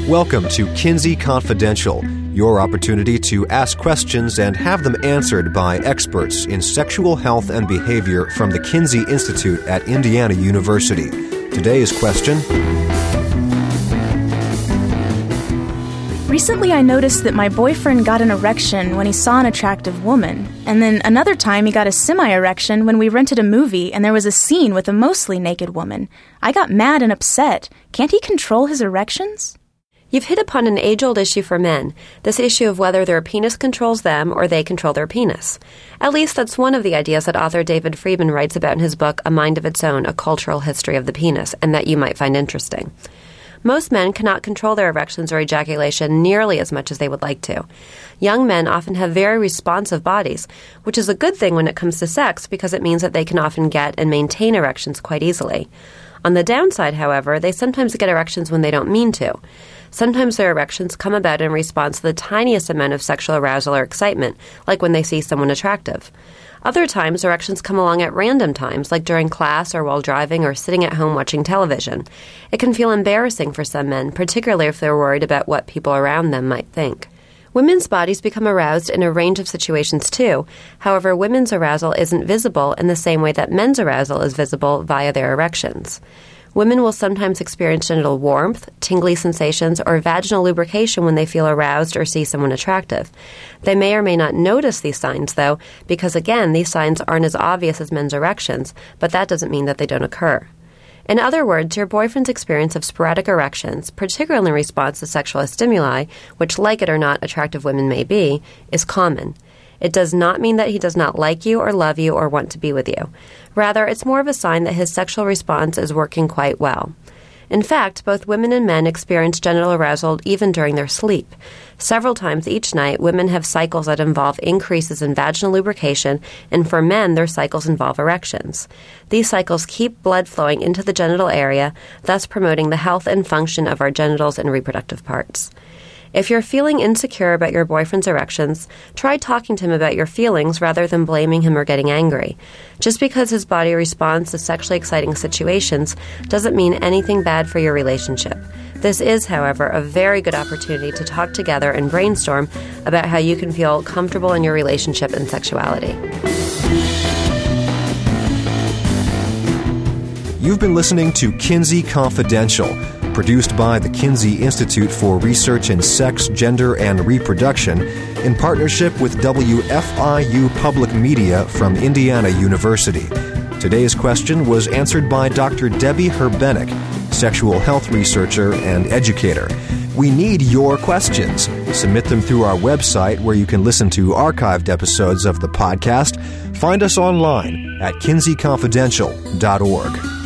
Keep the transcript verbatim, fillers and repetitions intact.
Welcome to Kinsey Confidential, your opportunity to ask questions and have them answered by experts in sexual health and behavior from the Kinsey Institute at Indiana University. Today's question: recently I noticed that my boyfriend got an erection when he saw an attractive woman, and then another time he got a semi-erection when we rented a movie and there was a scene with a mostly naked woman. I got mad and upset. Can't he control his erections? You've hit upon an age-old issue for men, this issue of whether their penis controls them or they control their penis. At least that's one of the ideas that author David Friedman writes about in his book, A Mind of Its Own, A Cultural History of the Penis, and that you might find interesting. Most men cannot control their erections or ejaculation nearly as much as they would like to. Young men often have very responsive bodies, which is a good thing when it comes to sex because it means that they can often get and maintain erections quite easily. On the downside, however, they sometimes get erections when they don't mean to. Sometimes their erections come about in response to the tiniest amount of sexual arousal or excitement, like when they see someone attractive. Other times, erections come along at random times, like during class or while driving or sitting at home watching television. It can feel embarrassing for some men, particularly if they're worried about what people around them might think. Women's bodies become aroused in a range of situations too. However, women's arousal isn't visible in the same way that men's arousal is visible via their erections. Women will sometimes experience genital warmth, tingly sensations, or vaginal lubrication when they feel aroused or see someone attractive. They may or may not notice these signs, though, because, again, these signs aren't as obvious as men's erections, but that doesn't mean that they don't occur. In other words, your boyfriend's experience of sporadic erections, particularly in response to sexual stimuli, which, like it or not, attractive women may be, is common. It does not mean that he does not like you or love you or want to be with you. Rather, it's more of a sign that his sexual response is working quite well. In fact, both women and men experience genital arousal even during their sleep. Several times each night, women have cycles that involve increases in vaginal lubrication, and for men, their cycles involve erections. These cycles keep blood flowing into the genital area, thus promoting the health and function of our genitals and reproductive parts. If you're feeling insecure about your boyfriend's erections, try talking to him about your feelings rather than blaming him or getting angry. Just because his body responds to sexually exciting situations doesn't mean anything bad for your relationship. This is, however, a very good opportunity to talk together and brainstorm about how you can feel comfortable in your relationship and sexuality. You've been listening to Kinsey Confidential, produced by the Kinsey Institute for Research in Sex, Gender, and Reproduction in partnership with W F I U Public Media from Indiana University. Today's question was answered by Doctor Debbie Herbenek, sexual health researcher and educator. We need your questions. Submit them through our website where you can listen to archived episodes of the podcast. Find us online at kinsey confidential dot org.